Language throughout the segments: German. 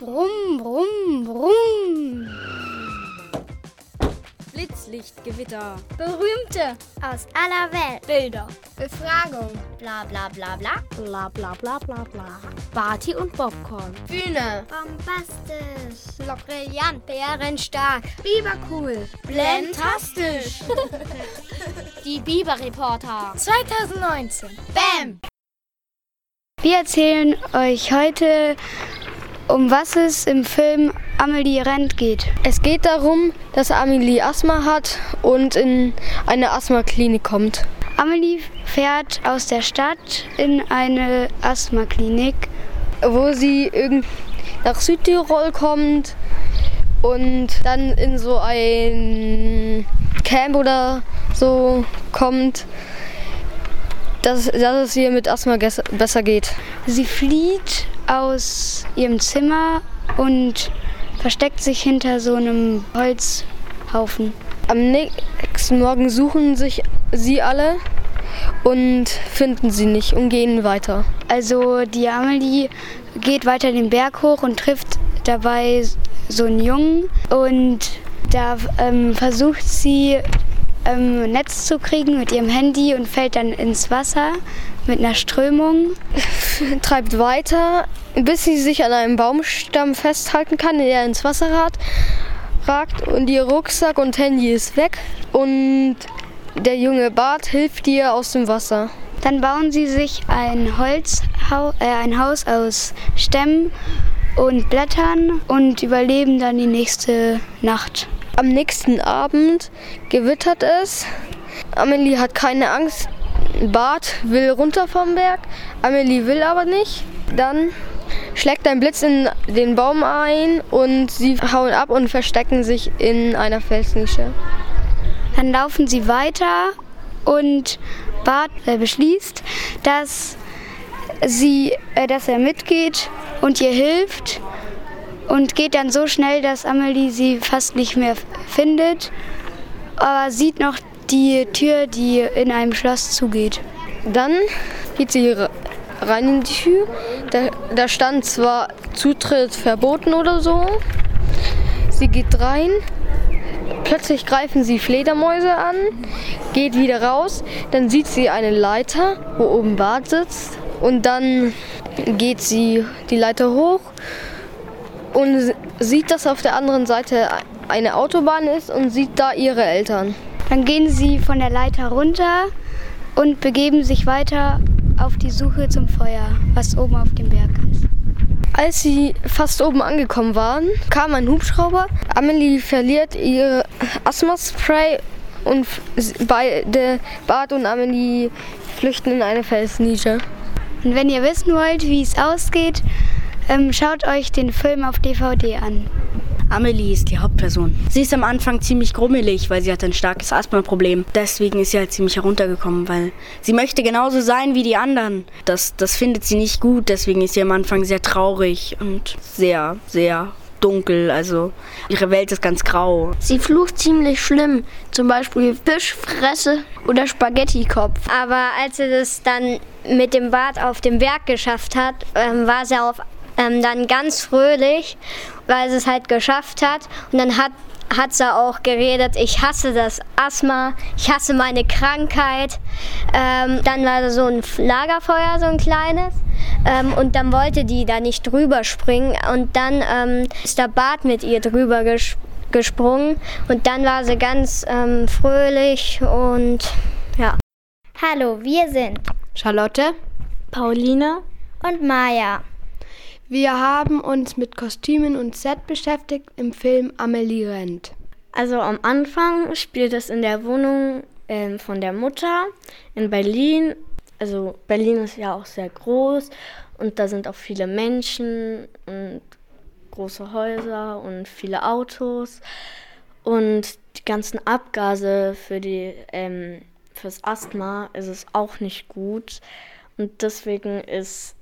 Brumm, brumm, brumm. Blitzlichtgewitter. Berühmte aus aller Welt. Bilder. Befragung. Bla bla bla bla. Bla bla bla bla bla. Party und Popcorn. Bühne. Bombastisch. Brillant. Bärenstark. Bibercool. Blendtastisch. Die Biber-Reporter. 2019. Bam. Wir erzählen euch heute, um was es im Film Amelie rennt geht. Es geht darum, dass Amelie Asthma hat und in eine Asthmaklinik kommt. Amelie fährt aus der Stadt in eine Asthmaklinik, wo sie nach Südtirol kommt und dann in so ein Camp oder so kommt, dass es ihr mit Asthma besser geht. Sie flieht aus ihrem Zimmer und versteckt sich hinter so einem Holzhaufen. Am nächsten Morgen suchen sich sie alle und finden sie nicht und gehen weiter. Also die Amelie geht weiter den Berg hoch und trifft dabei so einen Jungen und da versucht sie ein Netz zu kriegen mit ihrem Handy und fällt dann ins Wasser mit einer Strömung. Treibt weiter, bis sie sich an einem Baumstamm festhalten kann, der ins Wasser ragt und ihr Rucksack und Handy ist weg und der junge Bart hilft ihr aus dem Wasser. Dann bauen sie sich ein Haus aus Stämmen und Blättern und überleben dann die nächste Nacht. Am nächsten Abend gewittert es. Amelie hat keine Angst. Bart will runter vom Berg. Amelie will aber nicht. Dann schlägt ein Blitz in den Baum ein und sie hauen ab und verstecken sich in einer Felsnische. Dann laufen sie weiter und Bart beschließt, dass er mitgeht und ihr hilft. Und geht dann so schnell, dass Amelie sie fast nicht mehr findet, aber sieht noch die Tür, die in einem Schloss zugeht. Dann geht sie rein in die Tür. Da stand zwar Zutritt verboten oder so. Sie geht rein. Plötzlich greifen sie Fledermäuse an, geht wieder raus. Dann sieht sie eine Leiter, wo oben Bart sitzt. Und dann geht sie die Leiter hoch und sieht, dass auf der anderen Seite eine Autobahn ist und sieht da ihre Eltern. Dann gehen sie von der Leiter runter und begeben sich weiter auf die Suche zum Feuer, was oben auf dem Berg ist. Als sie fast oben angekommen waren, kam ein Hubschrauber. Amelie verliert ihr Asthmaspray und beide, Bart und Amelie, flüchten in eine Felsnische. Und wenn ihr wissen wollt, wie es ausgeht, schaut euch den Film auf DVD an. Amelie ist die Hauptperson. Sie ist am Anfang ziemlich grummelig, weil sie hat ein starkes Asthma-Problem. Deswegen ist sie halt ziemlich heruntergekommen, weil sie möchte genauso sein wie die anderen. Das findet sie nicht gut, deswegen ist sie am Anfang sehr traurig und sehr, sehr dunkel. Also ihre Welt ist ganz grau. Sie flucht ziemlich schlimm, zum Beispiel Fischfresse oder Spaghettikopf. Aber als sie das dann mit dem Bart auf dem Berg geschafft hat, war sie dann ganz fröhlich, weil sie es halt geschafft hat. Und dann hat sie auch geredet, ich hasse das Asthma, ich hasse meine Krankheit. Dann war da so ein Lagerfeuer, so ein kleines. Und dann wollte die da nicht drüber springen. Und dann ist der Bart mit ihr drüber gesprungen. Und dann war sie ganz fröhlich und ja. Hallo, wir sind Charlotte, Pauline und Maja. Wir haben uns mit Kostümen und Set beschäftigt im Film Amelie rennt. Also am Anfang spielt es in der Wohnung von der Mutter in Berlin. Also Berlin ist ja auch sehr groß und da sind auch viele Menschen und große Häuser und viele Autos. Und die ganzen Abgase fürs Asthma ist es auch nicht gut. Und deswegen ist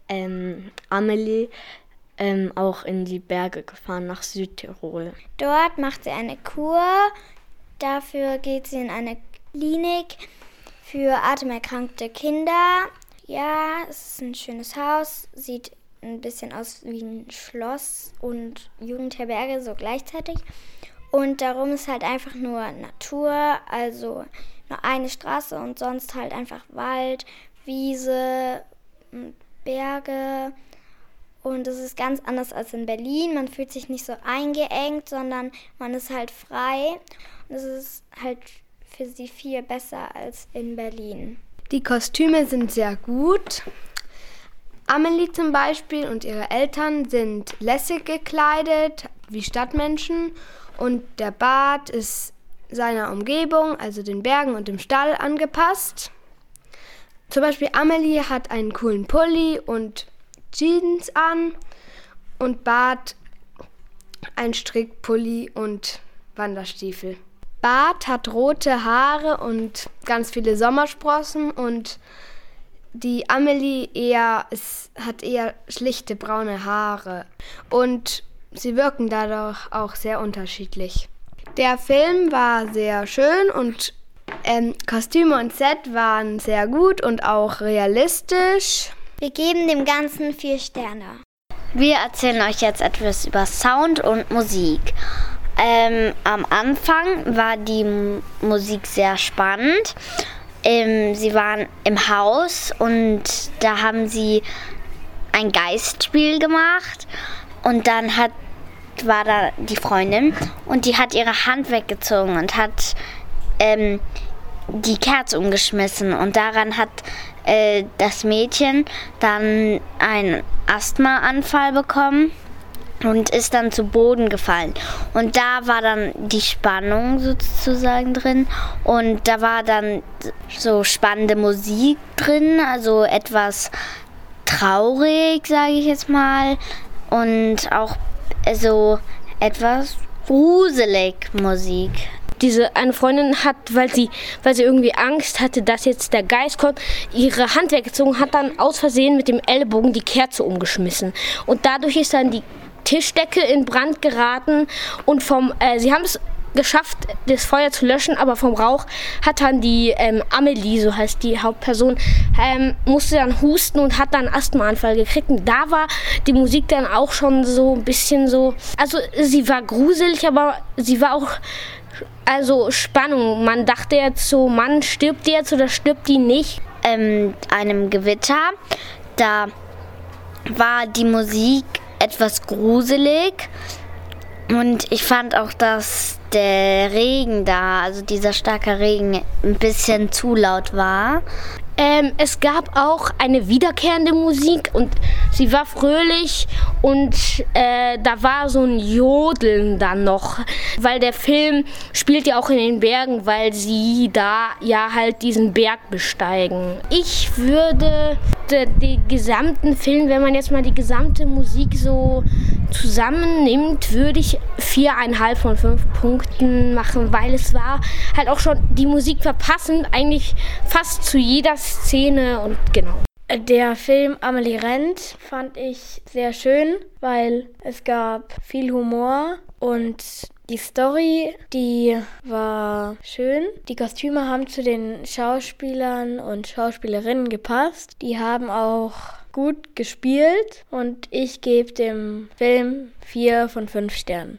Amelie auch in die Berge gefahren, nach Südtirol. Dort macht sie eine Kur. Dafür geht sie in eine Klinik für atemerkrankte Kinder. Ja, es ist ein schönes Haus, sieht ein bisschen aus wie ein Schloss und Jugendherberge so gleichzeitig. Und darum ist halt einfach nur Natur, also nur eine Straße und sonst halt einfach Wald, Wiese, Berge. Und es ist ganz anders als in Berlin. Man fühlt sich nicht so eingeengt, sondern man ist halt frei. Und es ist halt für sie viel besser als in Berlin. Die Kostüme sind sehr gut. Amelie zum Beispiel und ihre Eltern sind lässig gekleidet, wie Stadtmenschen. Und der Bart ist seiner Umgebung, also den Bergen und dem Stall, angepasst. Zum Beispiel Amelie hat einen coolen Pulli und Jeans an und Bart ein Strickpulli und Wanderstiefel. Bart hat rote Haare und ganz viele Sommersprossen und die Amelie hat eher schlichte braune Haare und sie wirken dadurch auch sehr unterschiedlich. Der Film war sehr schön und Kostüme und Set waren sehr gut und auch realistisch. Wir geben dem Ganzen 4 Sterne. Wir erzählen euch jetzt etwas über Sound und Musik. Am Anfang war die Musik sehr spannend. Sie waren im Haus und da haben sie ein Geistspiel gemacht und dann war da die Freundin und die hat ihre Hand weggezogen und hat die Kerze umgeschmissen und daran hat das Mädchen dann einen Asthmaanfall bekommen und ist dann zu Boden gefallen. Und da war dann die Spannung sozusagen drin und da war dann so spannende Musik drin, also etwas traurig, sage ich jetzt mal, und auch so etwas gruselig Musik. Diese eine Freundin hat, weil sie irgendwie Angst hatte, dass jetzt der Geist kommt, ihre Hand weggezogen, hat dann aus Versehen mit dem Ellbogen die Kerze umgeschmissen. Und dadurch ist dann die Tischdecke in Brand geraten und sie haben es geschafft, das Feuer zu löschen, aber vom Rauch hat dann die Amelie, so heißt die Hauptperson, musste dann husten und hat dann einen Asthmaanfall gekriegt. Und da war die Musik dann auch schon so ein bisschen so, also sie war gruselig, aber sie war auch Spannung. Man dachte jetzt so, Mann, stirbt die jetzt oder stirbt die nicht? Einem Gewitter, da war die Musik etwas gruselig und ich fand auch, dass der Regen da, also dieser starke Regen, ein bisschen zu laut war. Es gab auch eine wiederkehrende Musik und sie war fröhlich und da war so ein Jodeln dann noch, weil der Film spielt ja auch in den Bergen, weil sie da ja halt diesen Berg besteigen. Ich würde den gesamten Film, wenn man jetzt mal die gesamte Musik so zusammennimmt, würde ich 4,5 von 5 Punkten machen, weil es war halt auch schon, die Musik war passend eigentlich fast zu jeder Szene und genau. Der Film Amelie rennt fand ich sehr schön, weil es gab viel Humor und die Story, die war schön. Die Kostüme haben zu den Schauspielern und Schauspielerinnen gepasst. Die haben auch gut gespielt und ich gebe dem Film 4 von 5 Sternen.